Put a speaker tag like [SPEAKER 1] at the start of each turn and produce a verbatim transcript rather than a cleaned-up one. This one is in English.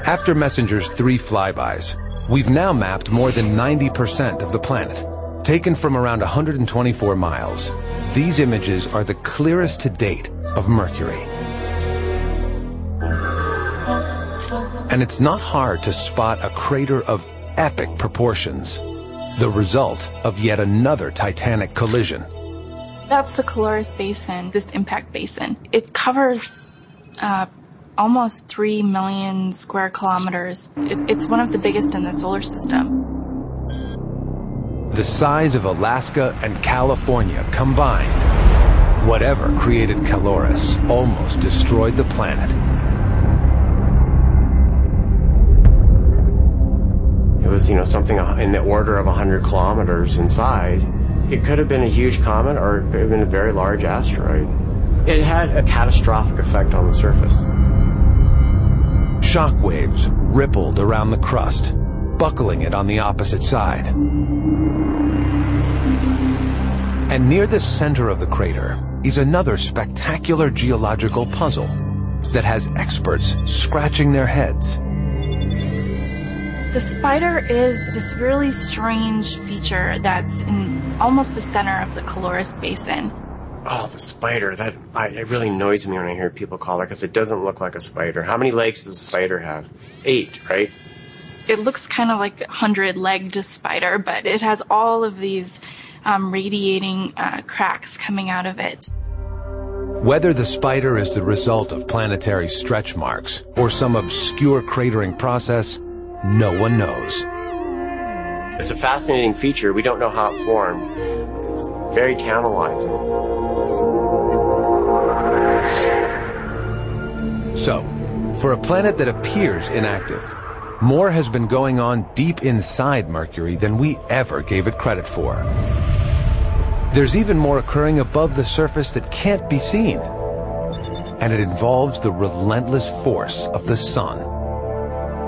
[SPEAKER 1] After Messenger's three flybys, we've now mapped more than ninety percent of the planet. Taken from around one hundred twenty-four miles, these images are the clearest to date of Mercury. And it's not hard to spot a crater of epic proportions, the result of yet another titanic collision.
[SPEAKER 2] That's the Caloris Basin, this impact basin. It covers uh, almost three million square kilometers. It, it's one of the biggest in the solar system.
[SPEAKER 1] The size of Alaska and California combined, whatever created Caloris almost destroyed the planet.
[SPEAKER 3] It was, you know, something in the order of one hundred kilometers in size. It could have been a huge comet, or it could have been a very large asteroid. It had a catastrophic effect on the surface.
[SPEAKER 1] Shock waves rippled around the crust, buckling it on the opposite side. And near the center of the crater is another spectacular geological puzzle that has experts scratching their heads.
[SPEAKER 2] The spider is this really strange feature that's in almost the center of the Caloris Basin.
[SPEAKER 3] Oh, the spider. That I, it really annoys me when I hear people call it, because it doesn't look like a spider. How many legs does a spider have? Eight, right?
[SPEAKER 2] It looks kind of like a hundred-legged spider, but it has all of these um, radiating uh, cracks coming out of it.
[SPEAKER 1] Whether the spider is the result of planetary stretch marks or some obscure cratering process, no one knows.
[SPEAKER 3] It's a fascinating feature. We don't know how it formed. It's very tantalizing.
[SPEAKER 1] So, for a planet that appears inactive, more has been going on deep inside Mercury than we ever gave it credit for. There's even more occurring above the surface that can't be seen. And it involves the relentless force of the sun.